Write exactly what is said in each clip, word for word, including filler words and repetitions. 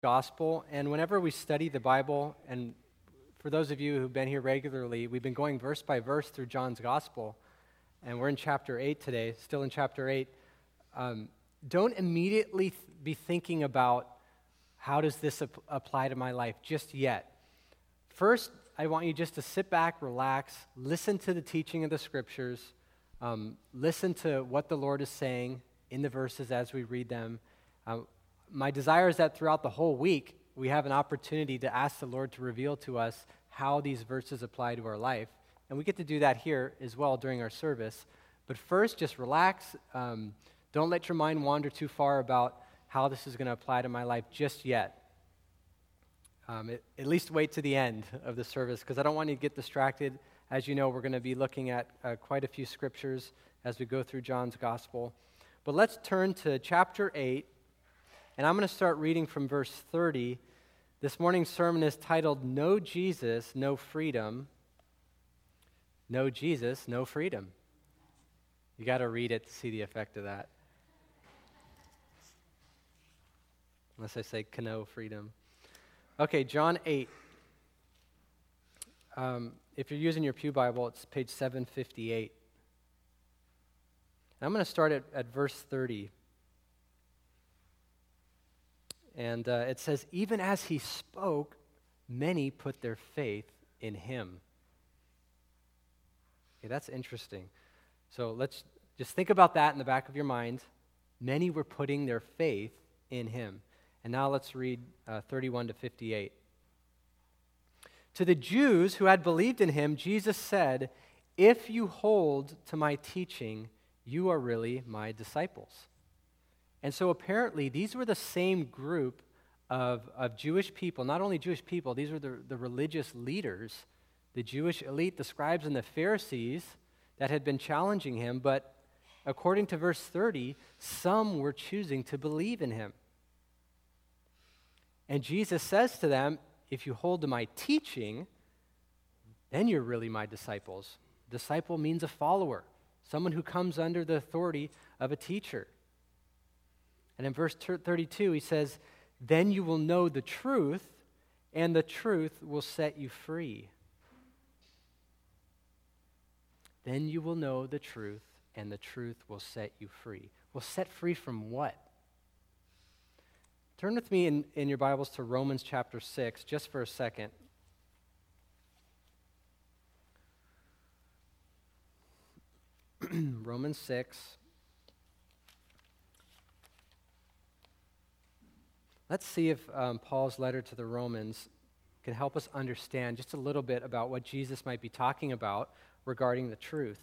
Gospel, and whenever we study the Bible, and for those of you who've been here regularly, we've been going verse by verse through John's Gospel, and we're in chapter eight today, still in chapter eight. Um, don't immediately th- be thinking about how does this ap- apply to my life just yet. First, I want you just to sit back, relax, listen to the teaching of the Scriptures, um, listen to what the Lord is saying in the verses as we read them. Um, My desire is that throughout the whole week, we have an opportunity to ask the Lord to reveal to us how these verses apply to our life. And we get to do that here as well during our service. But first, just relax. Um, don't let your mind wander too far about how this is going to apply to my life just yet. Um, it, at least wait to the end of the service, because I don't want you to get distracted. As you know, we're going to be looking at uh, quite a few scriptures as we go through John's Gospel. But let's turn to chapter eight. And I'm going to start reading from verse thirty. This morning's sermon is titled, No Jesus, No Freedom. No Jesus, No Freedom. You got to read it to see the effect of that. Unless I say Kano freedom. Okay, John eight. Um, if you're using your Pew Bible, it's page seven fifty-eight. And I'm going to start at, at verse thirty. And uh, it says, even as he spoke, many put their faith in him. Okay, that's interesting. So let's just think about that in the back of your mind. Many were putting their faith in him. And now let's read uh, thirty-one to fifty-eight. To the Jews who had believed in him, Jesus said, if you hold to my teaching, you are really my disciples. And so apparently these were the same group of, of Jewish people, not only Jewish people, these were the, the religious leaders, the Jewish elite, the scribes and the Pharisees that had been challenging him, but according to verse thirty, some were choosing to believe in him. And Jesus says to them, if you hold to my teaching, then you're really my disciples. Disciple means a follower, someone who comes under the authority of a teacher. And in verse thirty-two, he says, then you will know the truth, and the truth will set you free. Then you will know the truth, and the truth will set you free. Well, set free from what? Turn with me in, in your Bibles to Romans chapter six, just for a second. Romans six. Let's see if um, Paul's letter to the Romans can help us understand just a little bit about what Jesus might be talking about regarding the truth.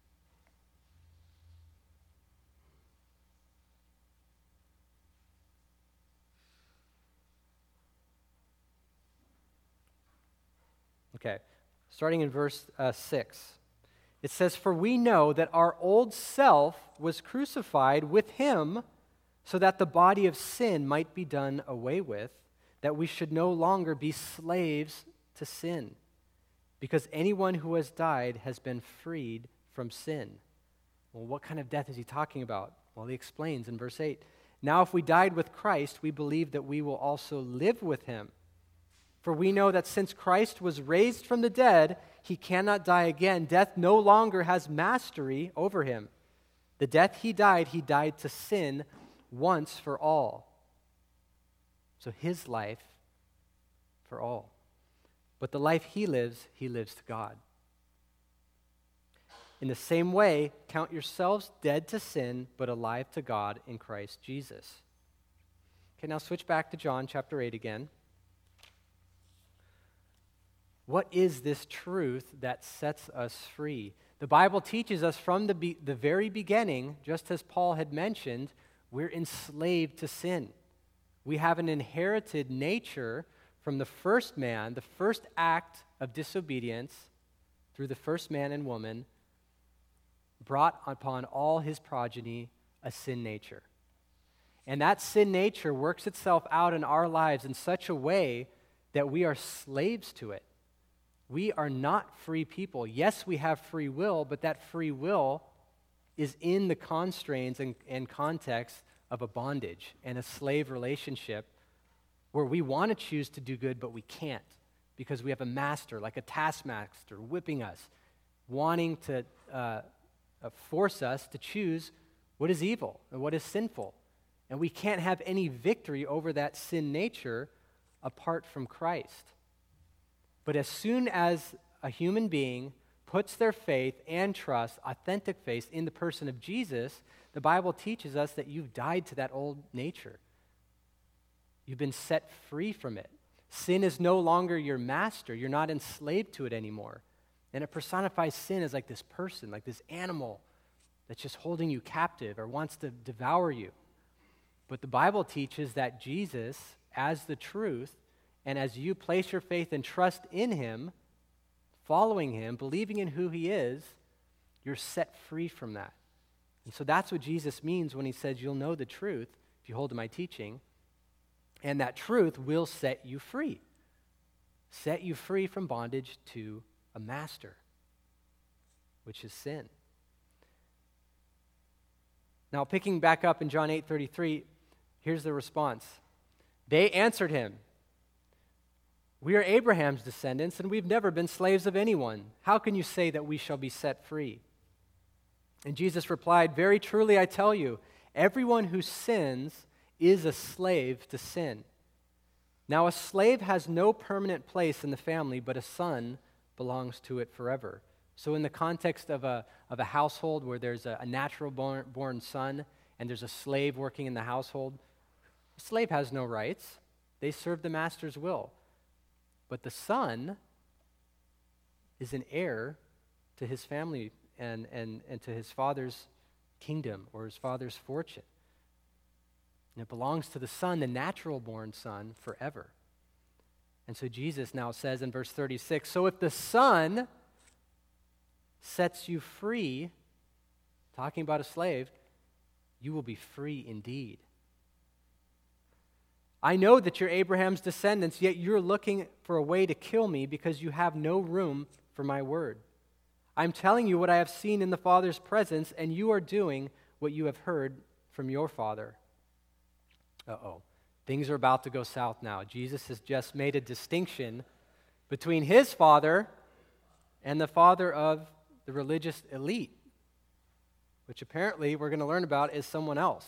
Okay, starting in verse uh, six. It says, for we know that our old self was crucified with him so that the body of sin might be done away with, that we should no longer be slaves to sin, because anyone who has died has been freed from sin. Well, what kind of death is he talking about? Well, he explains in verse eight. Now, if we died with Christ, we believe that we will also live with him. For we know that since Christ was raised from the dead, he cannot die again. Death no longer has mastery over him. The death he died, he died to sin once for all. So his life for all. But the life he lives, he lives to God. In the same way, count yourselves dead to sin, but alive to God in Christ Jesus. Okay, now switch back to John chapter eight again. What is this truth that sets us free? The Bible teaches us from the, be- the very beginning, just as Paul had mentioned, we're enslaved to sin. We have an inherited nature from the first man, the first act of disobedience through the first man and woman, brought upon all his progeny a sin nature. And that sin nature works itself out in our lives in such a way that we are slaves to it. We are not free people. Yes, we have free will, but that free will is in the constraints and, and context of a bondage and a slave relationship where we want to choose to do good, but we can't because we have a master, like a taskmaster, whipping us, wanting to uh, uh, force us to choose what is evil and what is sinful. And we can't have any victory over that sin nature apart from Christ. But as soon as a human being puts their faith and trust, authentic faith, in the person of Jesus, the Bible teaches us that you've died to that old nature. You've been set free from it. Sin is no longer your master. You're not enslaved to it anymore. And it personifies sin as like this person, like this animal that's just holding you captive or wants to devour you. But the Bible teaches that Jesus, as the truth, and as you place your faith and trust in him, following him, believing in who he is, you're set free from that. And so that's what Jesus means when he says you'll know the truth if you hold to my teaching, and that truth will set you free. Set you free from bondage to a master, which is sin. Now, picking back up in John eight thirty-three, here's the response. They answered him, "We are Abraham's descendants, and we've never been slaves of anyone. How can you say that we shall be set free?" And Jesus replied, "Very truly I tell you, everyone who sins is a slave to sin. Now a slave has no permanent place in the family, but a son belongs to it forever." So in the context of a, of a household where there's a, a natural born, born son and there's a slave working in the household, a slave has no rights. They serve the master's will. But the son is an heir to his family and, and, and to his father's kingdom or his father's fortune. And it belongs to the son, the natural-born son, forever. And so Jesus now says in verse thirty-six, "So if the Son sets you free," talking about a slave, "you will be free indeed. I know that you're Abraham's descendants, yet you're looking for a way to kill me because you have no room for my word. I'm telling you what I have seen in the Father's presence, and you are doing what you have heard from your father." Uh-oh. Things are about to go south now. Jesus has just made a distinction between his father and the father of the religious elite, which apparently we're going to learn about is someone else.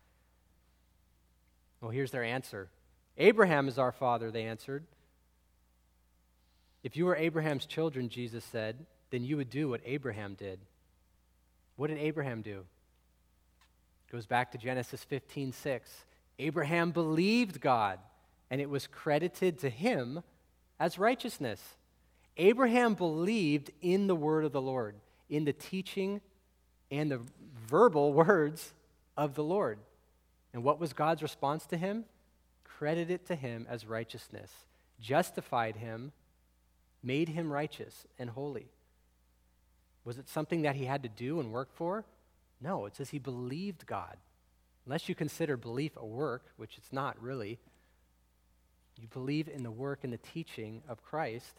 Well, here's their answer. "Abraham is our father," they answered. "If you were Abraham's children," Jesus said, "then you would do what Abraham did." What did Abraham do? It goes back to Genesis fifteen six. Abraham believed God, and it was credited to him as righteousness. Abraham believed in the word of the Lord, in the teaching and the verbal words of the Lord. And what was God's response to him? Credited it to him as righteousness, justified him, made him righteous and holy. Was it something that he had to do and work for? No, it says he believed God. Unless you consider belief a work, which it's not really, you believe in the work and the teaching of Christ,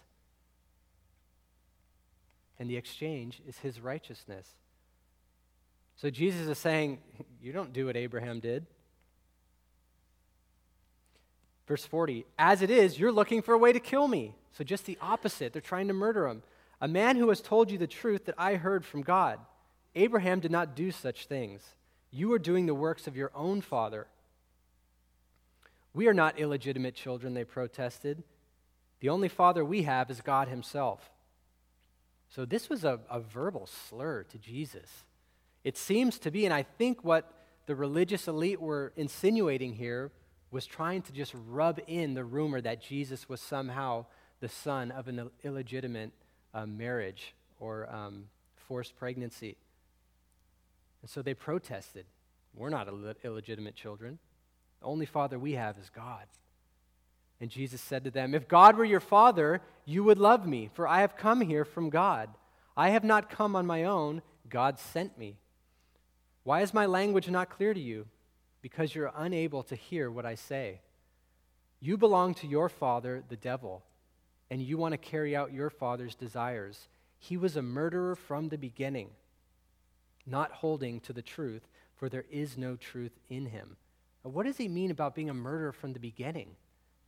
and the exchange is his righteousness. So Jesus is saying, you don't do what Abraham did. Verse forty, "As it is, you're looking for a way to kill me." So just the opposite. They're trying to murder him. "A man who has told you the truth that I heard from God. Abraham did not do such things. You are doing the works of your own father." "We are not illegitimate children," they protested. "The only father we have is God himself." So this was a, a verbal slur to Jesus. It seems to be, and I think what the religious elite were insinuating here was trying to just rub in the rumor that Jesus was somehow the son of an illegitimate uh, marriage or um, forced pregnancy. And so they protested. "We're not Ill- illegitimate children. The only father we have is God." And Jesus said to them, "If God were your father, you would love me, for I have come here from God. I have not come on my own. God sent me. Why is my language not clear to you? Because you're unable to hear what I say. You belong to your father, the devil, and you want to carry out your father's desires. He was a murderer from the beginning, not holding to the truth, for there is no truth in him." Now, what does he mean about being a murderer from the beginning?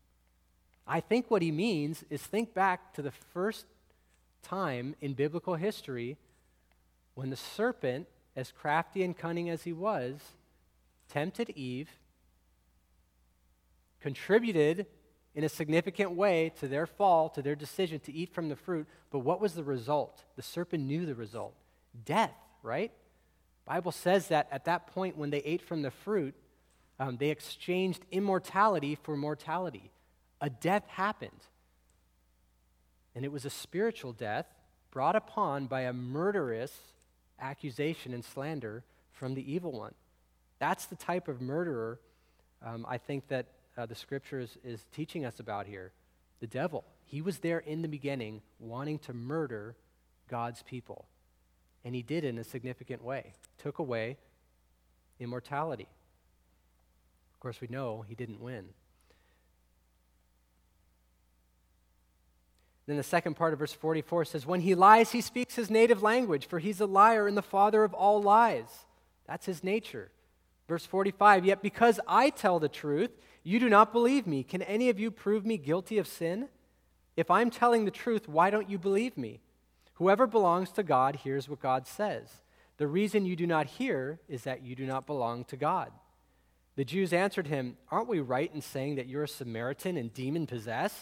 I think what he means is think back to the first time in biblical history when the serpent, as crafty and cunning as he was, tempted Eve, contributed in a significant way to their fall, to their decision to eat from the fruit. But what was the result? The serpent knew the result. Death, right? The Bible says that at that point when they ate from the fruit, um, they exchanged immortality for mortality. A death happened. And it was a spiritual death brought upon by a murderous accusation and slander from the evil one. That's the type of murderer um, I think that uh, the scripture is, is teaching us about here. The devil. He was there in the beginning wanting to murder God's people. And he did it in a significant way. Took away immortality. Of course, we know he didn't win. Then the second part of verse forty-four says, when he lies, he speaks his native language, for he's a liar and the father of all lies. That's his nature. Verse forty-five, yet because I tell the truth, you do not believe me. Can any of you prove me guilty of sin? If I'm telling the truth, why don't you believe me? Whoever belongs to God hears what God says. The reason you do not hear is that you do not belong to God. The Jews answered him, aren't we right in saying that you're a Samaritan and demon-possessed?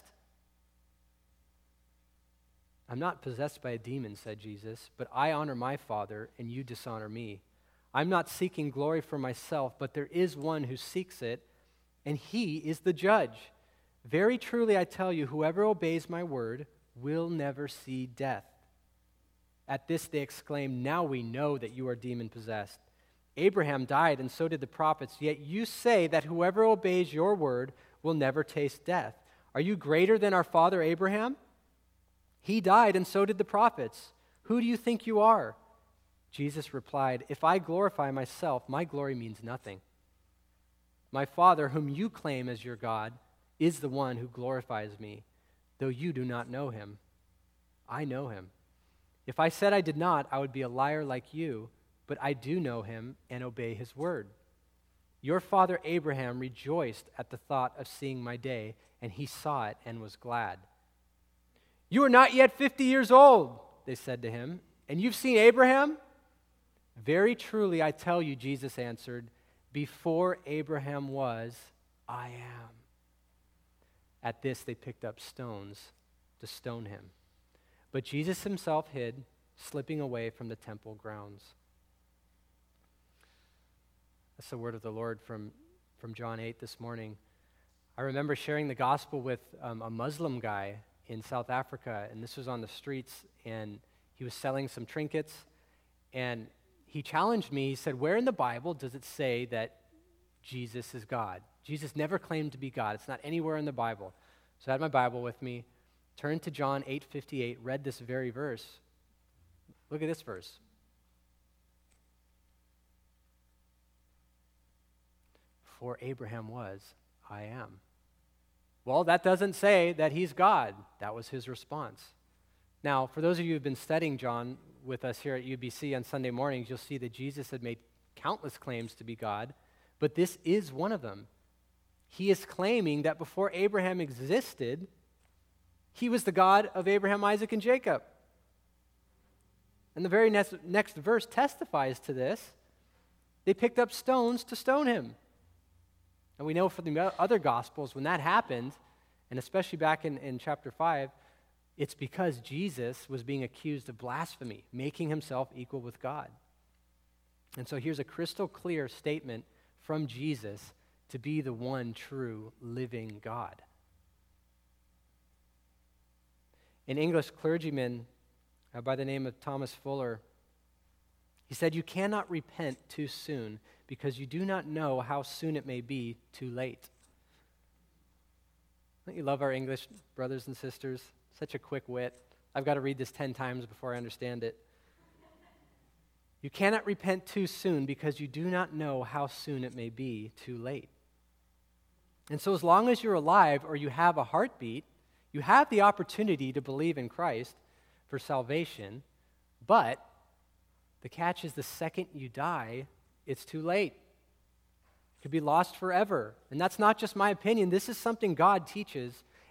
I'm not possessed by a demon, said Jesus, but I honor my Father, and you dishonor me. I'm not seeking glory for myself, but there is one who seeks it, and he is the judge. Very truly I tell you, whoever obeys my word will never see death. At this they exclaimed, now we know that you are demon-possessed. Abraham died, and so did the prophets, yet you say that whoever obeys your word will never taste death. Are you greater than our father Abraham? He died, and so did the prophets. Who do you think you are? Jesus replied, if I glorify myself, my glory means nothing. My Father, whom you claim as your God, is the one who glorifies me, though you do not know him. I know him. If I said I did not, I would be a liar like you, but I do know him and obey his word. Your father Abraham rejoiced at the thought of seeing my day, and he saw it and was glad. You are not yet fifty years old, they said to him, and you've seen Abraham? Very truly, I tell you, Jesus answered, before Abraham was, I am. At this, they picked up stones to stone him. But Jesus himself hid, slipping away from the temple grounds. That's the word of the Lord from, from John eight this morning. I remember sharing the gospel with um, a Muslim guy in South Africa, and this was on the streets, and he was selling some trinkets, and he challenged me. He said, where in the Bible does it say that Jesus is God? Jesus never claimed to be God. It's not anywhere in the Bible. So I had my Bible with me, turned to John eight fifty-eight, read this very verse. Look at this verse. Before Abraham was, I am. Well, that doesn't say that he's God. That was his response. Now, for those of you who've been studying John with us here at U B C on Sunday mornings, you'll see that Jesus had made countless claims to be God, but this is one of them. He is claiming that before Abraham existed, he was the God of Abraham, Isaac, and Jacob. And the very next, next verse testifies to this. They picked up stones to stone him. And we know from the other Gospels, when that happened, and especially back in, in chapter five, it's because Jesus was being accused of blasphemy, making himself equal with God. And so here's a crystal clear statement from Jesus to be the one true living God. An English clergyman uh, by the name of Thomas Fuller, he said, you cannot repent too soon because you do not know how soon it may be too late. Don't you love our English brothers and sisters? Such a quick wit. I've got to read this ten times before I understand it. You cannot repent too soon because you do not know how soon it may be too late. And so as long as you're alive or you have a heartbeat, you have the opportunity to believe in Christ for salvation, but the catch is the second you die, it's too late. It could be lost forever. And that's not just my opinion. This is something God teaches,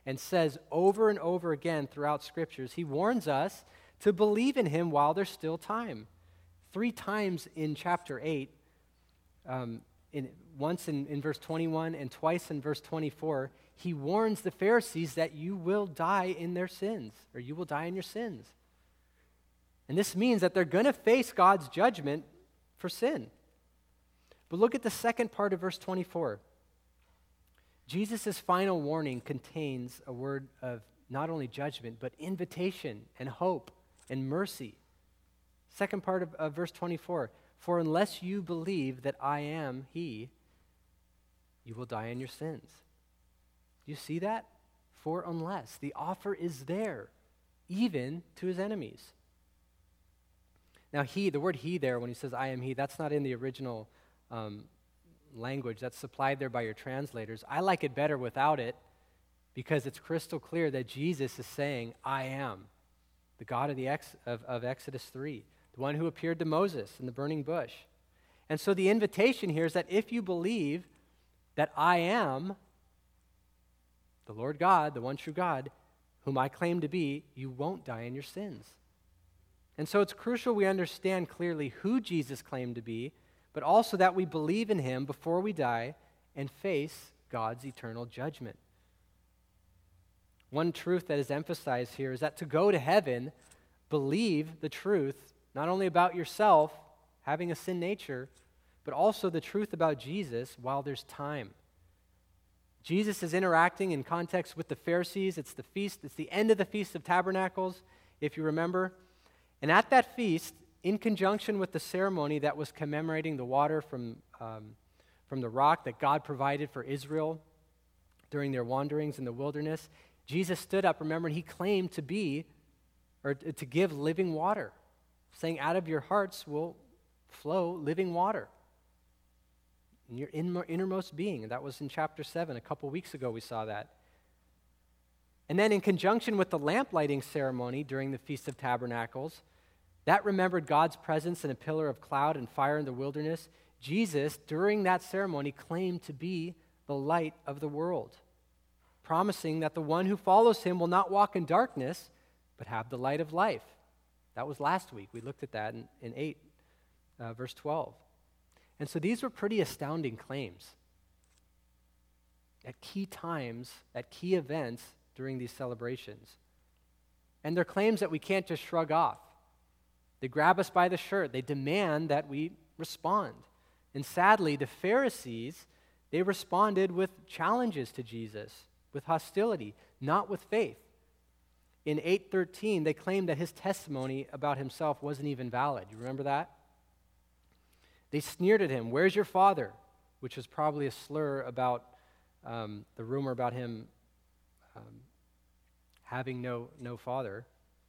and says over and over again throughout Scriptures, he warns us to believe in him while there's still time. Three times in chapter eight, um, in, once in, in verse twenty-one and twice in verse twenty-four, he warns the Pharisees that you will die in their sins, or you will die in your sins. And this means that they're going to face God's judgment for sin. But look at the second part of verse twenty-four. Jesus' final warning contains a word of not only judgment, but invitation and hope and mercy. Second part of, of verse twenty-four, for unless you believe that I am he, you will die in your sins. Do you see that? For unless. The offer is there, even to his enemies. Now he, the word he there, when he says I am he, that's not in the original um, language. That's supplied there by your translators. I like it better without it because it's crystal clear that Jesus is saying, I am, the God of, the ex, of, of Exodus three, the one who appeared to Moses in the burning bush. And so the invitation here is that if you believe that I am the Lord God, the one true God, whom I claim to be, you won't die in your sins. And so it's crucial we understand clearly who Jesus claimed to be, but also that we believe in him before we die and face God's eternal judgment. One truth that is emphasized here is that to go to heaven, believe the truth, not only about yourself, having a sin nature, but also the truth about Jesus while there's time. Jesus is interacting in context with the Pharisees. It's the feast, it's the end of the Feast of Tabernacles, if you remember. And at that feast, in conjunction with the ceremony that was commemorating the water from, um, from the rock that God provided for Israel during their wanderings in the wilderness, Jesus stood up, remember, and he claimed to be, or to give living water, saying, out of your hearts will flow living water in your innermost being. And that was in chapter seven. A couple weeks ago we saw that. And then in conjunction with the lamp lighting ceremony during the Feast of Tabernacles, that remembered God's presence in a pillar of cloud and fire in the wilderness. Jesus, during that ceremony, claimed to be the light of the world, promising that the one who follows him will not walk in darkness, but have the light of life. That was last week. We looked at that in, in eight, uh, verse twelve. And so these were pretty astounding claims at key times, at key events during these celebrations. And they're claims that we can't just shrug off. They grab us by the shirt. They demand that we respond. And sadly, the Pharisees, they responded with challenges to Jesus, with hostility, not with faith. In eight thirteen, they claimed that his testimony about himself wasn't even valid. You remember that? They sneered at him, "Where's your father?" Which was probably a slur about um, the rumor about him um, having no, no father.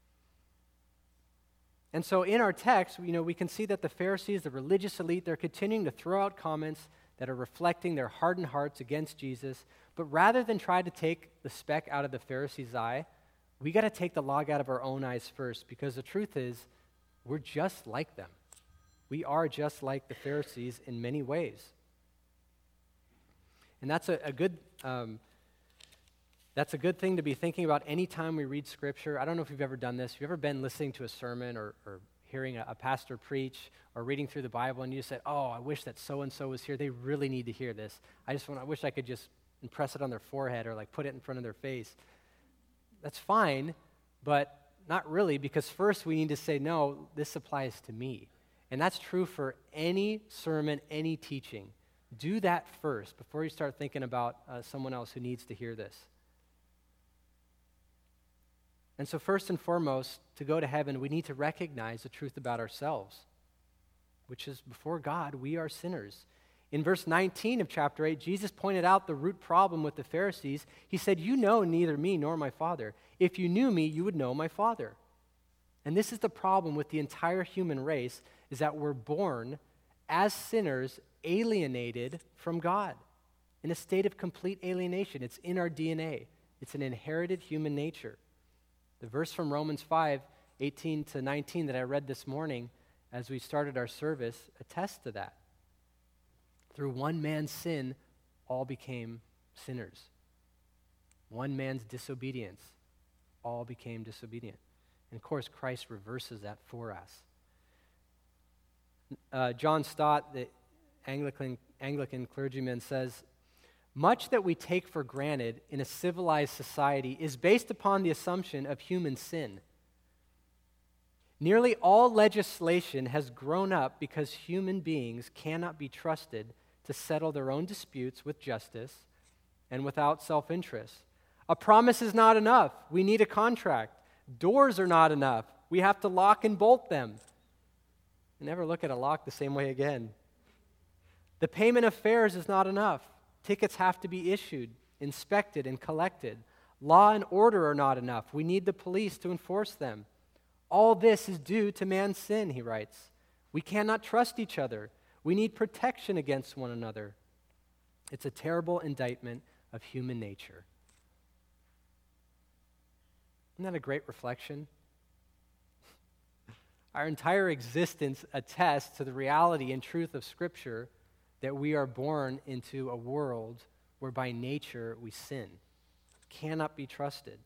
And so in our text, you know, we can see that the Pharisees, the religious elite, they're continuing to throw out comments that are reflecting their hardened hearts against Jesus. But rather than try to take the speck out of the Pharisees' eye, we got to take the log out of our own eyes first, because the truth is, we're just like them. We are just like the Pharisees in many ways. And that's a, a good um, that's a good thing to be thinking about anytime we read Scripture. I don't know if you've ever done this. Have you ever been listening to a sermon or, or hearing a, a pastor preach or reading through the Bible and you said, "Oh, I wish that so-and-so was here. They really need to hear this. I just want, I wish I could just impress it on their forehead or like put it in front of their face." That's fine, but not really, because first we need to say, no, this applies to me. And that's true for any sermon, any teaching. Do that first before you start thinking about uh, someone else who needs to hear this. And so first and foremost, to go to heaven, we need to recognize the truth about ourselves, which is before God, we are sinners. In verse nineteen of chapter eight, Jesus pointed out the root problem with the Pharisees. He said, "You know neither me nor my Father. If you knew me, you would know my Father." And this is the problem with the entire human race, is that we're born as sinners, alienated from God, in a state of complete alienation. It's in our D N A. It's an inherited human nature. The verse from Romans five, eighteen to nineteen that I read this morning as we started our service attests to that. Through one man's sin, all became sinners. One man's disobedience, all became disobedient. And of course, Christ reverses that for us. Uh, John Stott, the Anglican, Anglican clergyman, says, much that we take for granted in a civilized society is based upon the assumption of human sin. Nearly all legislation has grown up because human beings cannot be trusted to settle their own disputes with justice and without self-interest. A promise is not enough. We need a contract. Doors are not enough. We have to lock and bolt them. You never look at a lock the same way again. The payment of fares is not enough. Tickets have to be issued, inspected, and collected. Law and order are not enough. We need the police to enforce them. All this is due to man's sin, he writes. We cannot trust each other. We need protection against one another. It's a terrible indictment of human nature. Isn't that a great reflection? Our entire existence attests to the reality and truth of Scripture that we are born into a world where by nature we sin, cannot be trusted.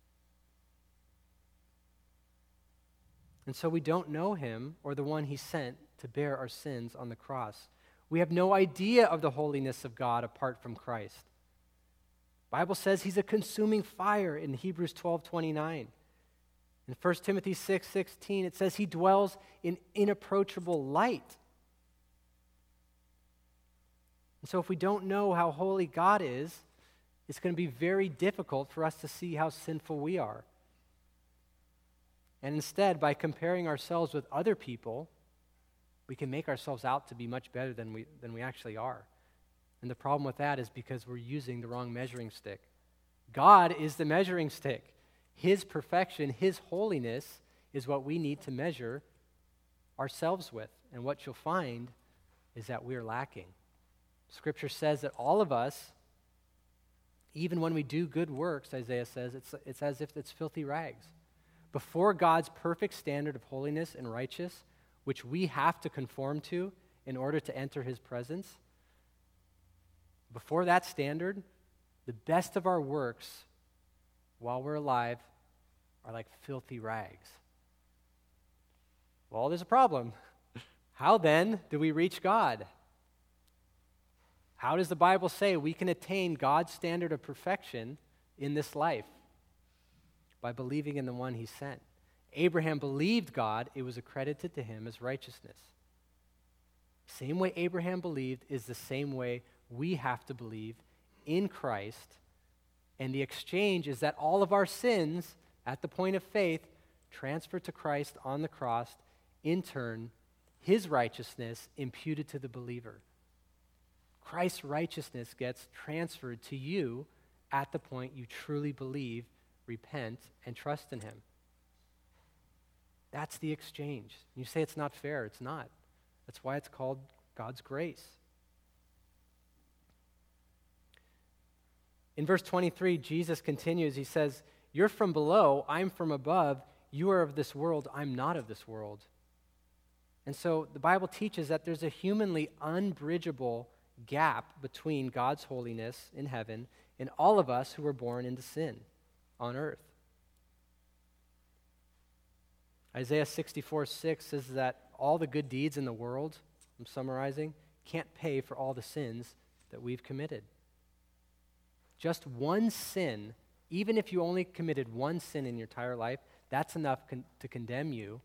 And so we don't know him or the one he sent to bear our sins on the cross. We have no idea of the holiness of God apart from Christ. The Bible says he's a consuming fire in Hebrews twelve twenty-nine. In First Timothy six sixteen, it says he dwells in inapproachable light. And so if we don't know how holy God is, it's going to be very difficult for us to see how sinful we are. And instead, by comparing ourselves with other people, we can make ourselves out to be much better than we, than we actually are. And the problem with that is because we're using the wrong measuring stick. God is the measuring stick. His perfection, his holiness is what we need to measure ourselves with. And what you'll find is that we're lacking. Scripture says that all of us, even when we do good works, Isaiah says, it's, it's as if it's filthy rags. Before God's perfect standard of holiness and righteous, which we have to conform to in order to enter his presence, before that standard, the best of our works while we're alive are like filthy rags. Well, there's a problem. How then do we reach God? How does the Bible say we can attain God's standard of perfection in this life? By believing in the one he sent. Abraham believed God, it was accredited to him as righteousness. Same way Abraham believed is the same way we have to believe in Christ. And the exchange is that all of our sins, at the point of faith, transfer to Christ on the cross, in turn, his righteousness imputed to the believer. Christ's righteousness gets transferred to you at the point you truly believe, repent, and trust in him. That's the exchange. You say it's not fair. It's not. That's why it's called God's grace. In verse twenty-three, Jesus continues. He says, you're from below, I'm from above. You are of this world, I'm not of this world. And so the Bible teaches that there's a humanly unbridgeable gap between God's holiness in heaven and all of us who were born into sin on earth. Isaiah sixty-four six says that all the good deeds in the world, I'm summarizing, can't pay for all the sins that we've committed. Just one sin, even if you only committed one sin in your entire life, that's enough con- to condemn you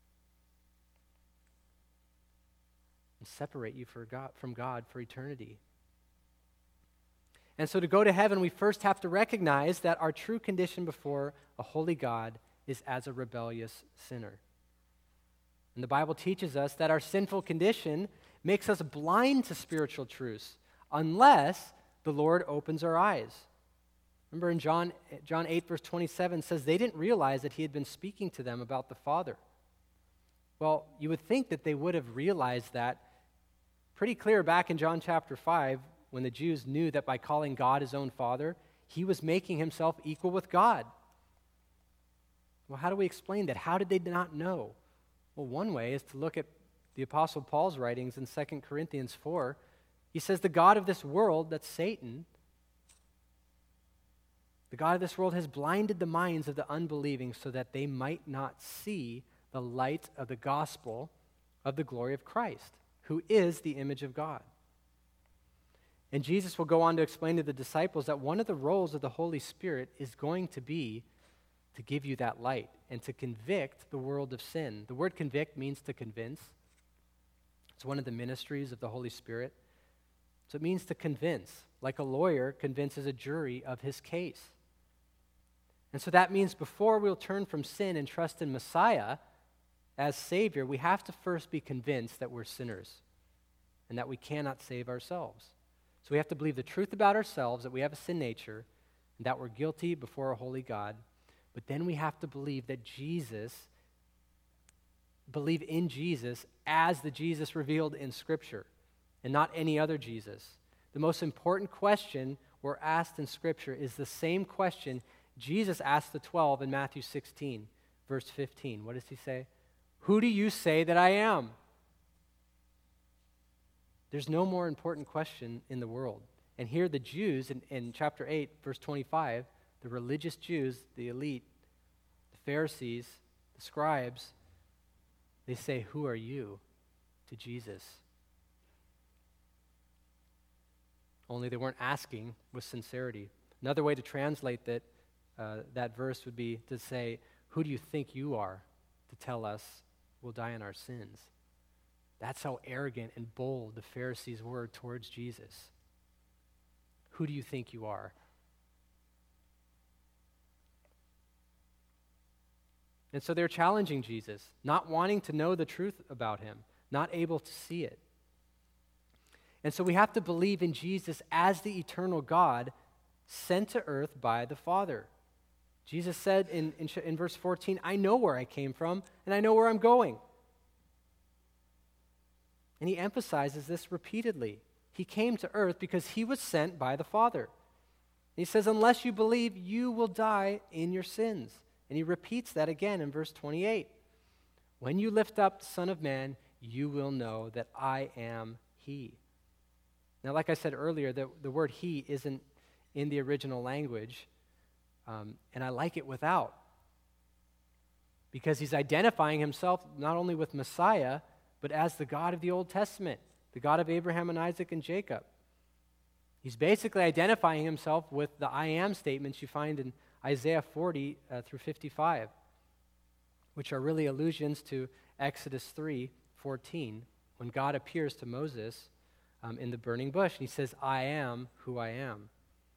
and separate you for God, from God for eternity. And so to go to heaven, we first have to recognize that our true condition before a holy God is as a rebellious sinner. And the Bible teaches us that our sinful condition makes us blind to spiritual truths unless the Lord opens our eyes. Remember in John, John eight, verse twenty-seven says they didn't realize that he had been speaking to them about the Father. Well, you would think that they would have realized that pretty clear back in John chapter five when the Jews knew that by calling God his own Father, he was making himself equal with God. Well, how do we explain that? How did they not know? Well, one way is to look at the Apostle Paul's writings in Second Corinthians four. He says the God of this world, that's Satan, The God of this world has blinded the minds of the unbelieving so that they might not see the light of the gospel of the glory of Christ, who is the image of God. And Jesus will go on to explain to the disciples that one of the roles of the Holy Spirit is going to be to give you that light and to convict the world of sin. The word convict means to convince. It's one of the ministries of the Holy Spirit. So it means to convince, like a lawyer convinces a jury of his case. And so that means before we'll turn from sin and trust in Messiah as Savior, we have to first be convinced that we're sinners and that we cannot save ourselves. So we have to believe the truth about ourselves, that we have a sin nature, and that we're guilty before a holy God. But then we have to believe that Jesus, believe in Jesus as the Jesus revealed in Scripture, and not any other Jesus. The most important question we're asked in Scripture is the same question Jesus asked the twelve in Matthew sixteen, verse fifteen. What does he say? Who do you say that I am? There's no more important question in the world. And here the Jews in, in chapter eight, verse twenty-five, the religious Jews, the elite, the Pharisees, the scribes, they say, who are you to Jesus? Only they weren't asking with sincerity. Another way to translate that, uh, that verse would be to say, who do you think you are to tell us we'll die in our sins? That's how arrogant and bold the Pharisees were towards Jesus. Who do you think you are? And so they're challenging Jesus, not wanting to know the truth about him, not able to see it. And so we have to believe in Jesus as the eternal God sent to earth by the Father. Jesus said in, in, in verse fourteen, I know where I came from, and I know where I'm going. And he emphasizes this repeatedly. He came to earth because he was sent by the Father. And he says, unless you believe, you will die in your sins. And he repeats that again in verse twenty-eight. When you lift up the Son of Man, you will know that I am he. Now, like I said earlier, the, the word he isn't in the original language, um, and I like it without, because he's identifying himself not only with Messiah, but as the God of the Old Testament, the God of Abraham and Isaac and Jacob. He's basically identifying himself with the I am statements you find in Isaiah forty uh, through fifty-five, which are really allusions to Exodus three fourteen, when God appears to Moses um, in the burning bush, and he says, I am who I am.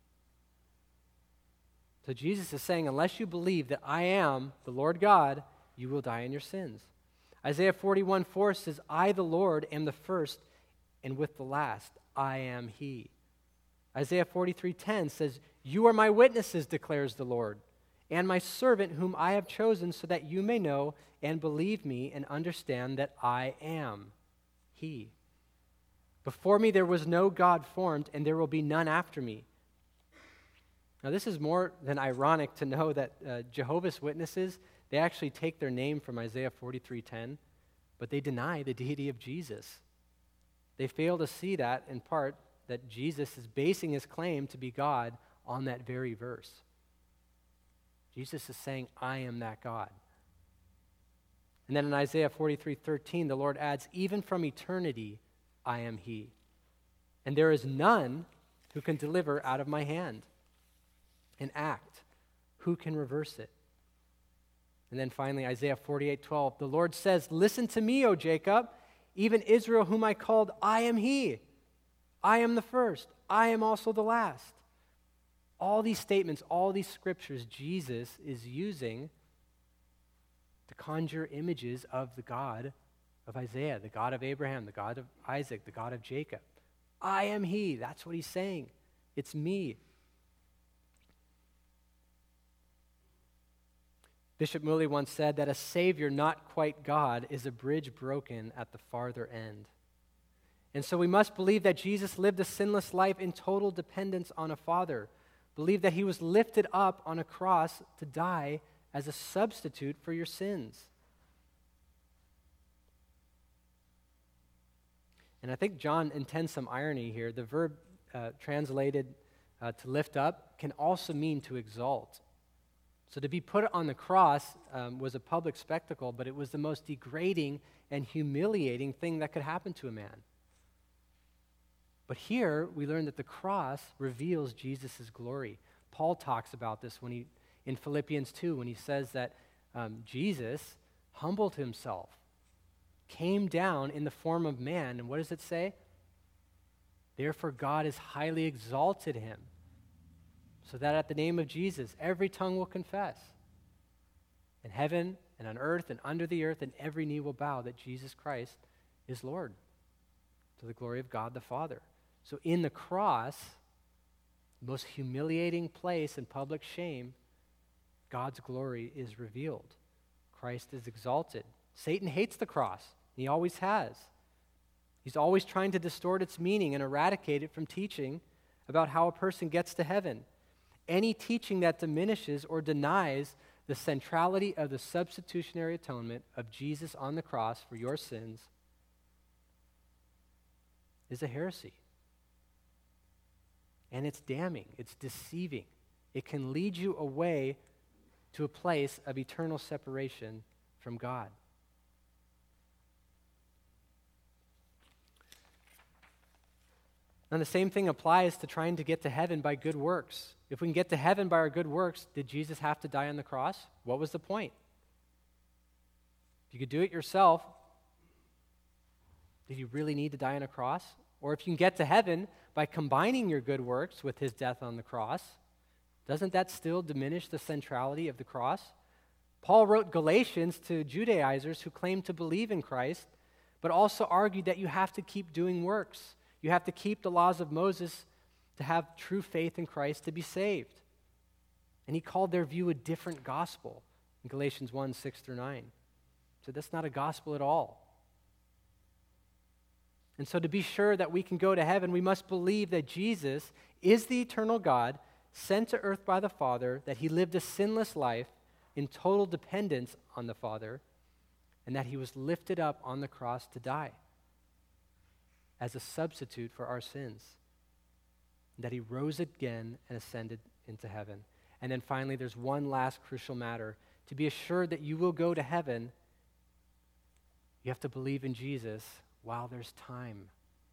So Jesus is saying, unless you believe that I am the Lord God, you will die in your sins. Isaiah forty-one four says, I, the Lord, am the first, and with the last, I am he. Isaiah forty-three ten says, you are my witnesses, declares the Lord, and my servant whom I have chosen, so that you may know and believe me and understand that I am he. Before me there was no God formed, and there will be none after me. Now this is more than ironic to know that uh, Jehovah's Witnesses, they actually take their name from Isaiah forty-three ten, but they deny the deity of Jesus. They fail to see that, in part, that Jesus is basing his claim to be God on that very verse. Jesus is saying, I am that God. And then in Isaiah forty-three thirteen, the Lord adds, even from eternity, I am he. And there is none who can deliver out of my hand. An act, who can reverse it? And then finally, Isaiah forty-eight twelve, the Lord says, listen to me, O Jacob, even Israel whom I called, I am he. I am the first. I am also the last. All these statements, all these scriptures, Jesus is using to conjure images of the God of Isaiah, the God of Abraham, the God of Isaac, the God of Jacob. I am he. That's what he's saying. It's me. Bishop Mooley once said that a Savior not quite God is a bridge broken at the farther end. And so we must believe that Jesus lived a sinless life in total dependence on a Father. Believe that he was lifted up on a cross to die as a substitute for your sins. And I think John intends some irony here. The verb uh, translated uh, to lift up, can also mean to exalt. So to be put on the cross um, was a public spectacle, but it was the most degrading and humiliating thing that could happen to a man. But here we learn that the cross reveals Jesus' glory. Paul talks about this when he, in Philippians two, when he says that um, Jesus humbled himself, came down in the form of man, and what does it say? Therefore God has highly exalted him, so that at the name of Jesus every tongue will confess, in heaven and on earth and under the earth, and every knee will bow that Jesus Christ is Lord, to the glory of God the Father. So in the cross, the most humiliating place and public shame, God's glory is revealed. Christ is exalted. Satan hates the cross. He always has. He's always trying to distort its meaning and eradicate it from teaching about how a person gets to heaven. Any teaching that diminishes or denies the centrality of the substitutionary atonement of Jesus on the cross for your sins is a heresy. And it's damning, it's deceiving. It can lead you away to a place of eternal separation from God. And the same thing applies to trying to get to heaven by good works. If we can get to heaven by our good works, did Jesus have to die on the cross? What was the point? If you could do it yourself, did you really need to die on a cross? Or if you can get to heaven by combining your good works with his death on the cross, doesn't that still diminish the centrality of the cross? Paul wrote Galatians to Judaizers who claimed to believe in Christ, but also argued that you have to keep doing works. You have to keep the laws of Moses to have true faith in Christ to be saved. And he called their view a different gospel in Galatians one, six through nine. So that's not a gospel at all. And so to be sure that we can go to heaven, we must believe that Jesus is the eternal God sent to earth by the Father, that he lived a sinless life in total dependence on the Father, and that he was lifted up on the cross to die as a substitute for our sins, and that he rose again and ascended into heaven. And then finally, there's one last crucial matter. To be assured that you will go to heaven, you have to believe in Jesus while there's time.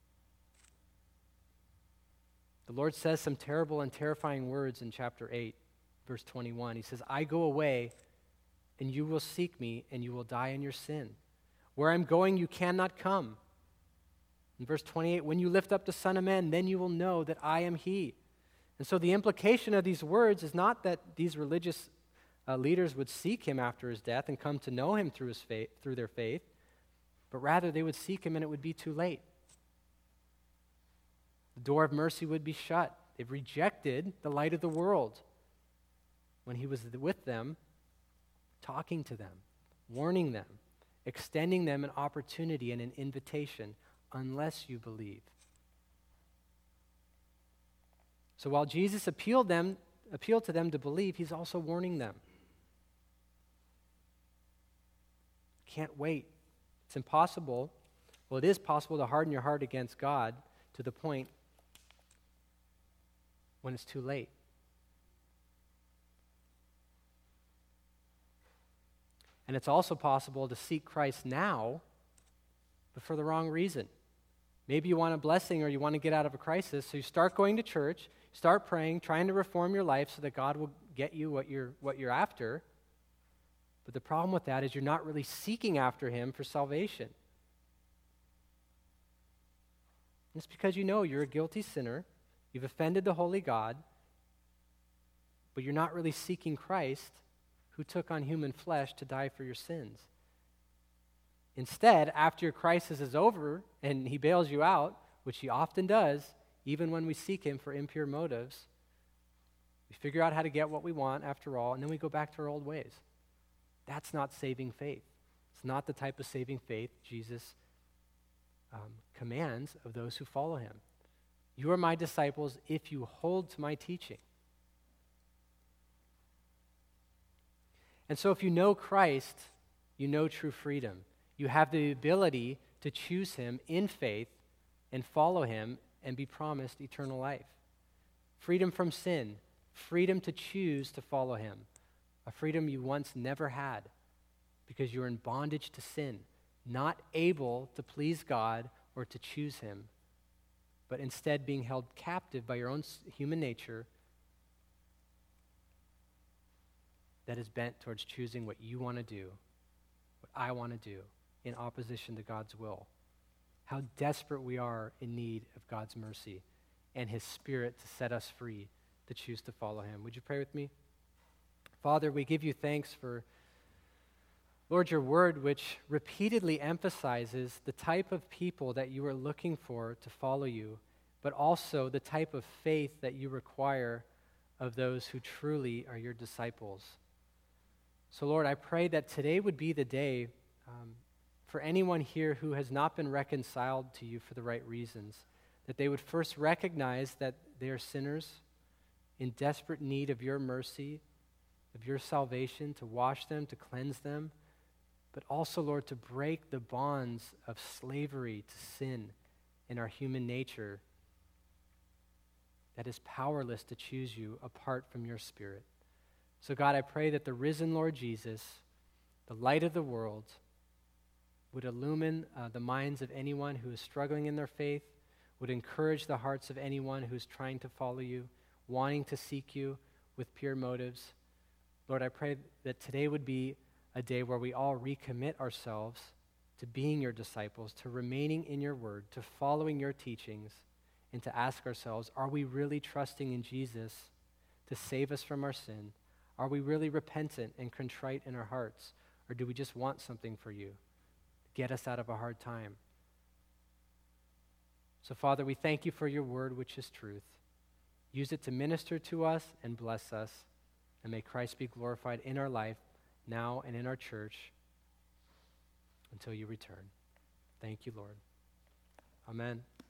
The Lord says some terrible and terrifying words in chapter eight, verse twenty-one. He says, I go away, and you will seek me, and you will die in your sin. Where I'm going, you cannot come. In verse twenty-eight, when you lift up the Son of Man, then you will know that I am he. And so the implication of these words is not that these religious uh, leaders would seek him after his death and come to know him through his faith, through their faith, but rather they would seek him and it would be too late. The door of mercy would be shut. They've rejected the light of the world when he was with them, talking to them, warning them, extending them an opportunity and an invitation, unless you believe. So while Jesus appealed them, appealed to them to believe, he's also warning them. Can't wait. It's impossible. Well, it is possible to harden your heart against God to the point when it's too late. And it's also possible to seek Christ now, but for the wrong reason. Maybe you want a blessing or you want to get out of a crisis, so you start going to church, start praying, trying to reform your life so that God will get you what you're, what you're after. But the problem with that is you're not really seeking after him for salvation. It's because you know you're a guilty sinner, you've offended the holy God, but you're not really seeking Christ, who took on human flesh to die for your sins. Instead, after your crisis is over and he bails you out, which he often does, even when we seek him for impure motives, we figure out how to get what we want after all, and then we go back to our old ways. That's not saving faith. It's not the type of saving faith Jesus um, commands of those who follow him. You are my disciples if you hold to my teaching. And so if you know Christ, you know true freedom. You have the ability to choose him in faith and follow him and be promised eternal life. freedom from sin, freedom to choose to follow him, a freedom you once never had because you were in bondage to sin, not able to please God or to choose him, but instead being held captive by your own human nature that is bent towards choosing what you want to do, what I want to do, in opposition to God's will. How desperate we are in need of God's mercy and his Spirit to set us free to choose to follow him. Would you pray with me? Father, we give you thanks for, Lord, your word, which repeatedly emphasizes the type of people that you are looking for to follow you, but also the type of faith that you require of those who truly are your disciples. So, Lord, I pray that today would be the day um, for anyone here who has not been reconciled to you for the right reasons, that they would first recognize that they are sinners in desperate need of your mercy, of your salvation, to wash them, to cleanse them, but also, Lord, to break the bonds of slavery to sin in our human nature that is powerless to choose you apart from your Spirit. So, God, I pray that the risen Lord Jesus, the light of the world, would illumine uh, the minds of anyone who is struggling in their faith, would encourage the hearts of anyone who's trying to follow you, wanting to seek you with pure motives. Lord, I pray that today would be a day where we all recommit ourselves to being your disciples, to remaining in your word, to following your teachings, and to ask ourselves, are we really trusting in Jesus to save us from our sin? Are we really repentant and contrite in our hearts? Or do we just want something for you? Get us out of a hard time. So, Father, we thank you for your word, which is truth. Use it to minister to us and bless us, and may Christ be glorified in our life, now and in our church, until you return. Thank you, Lord. Amen.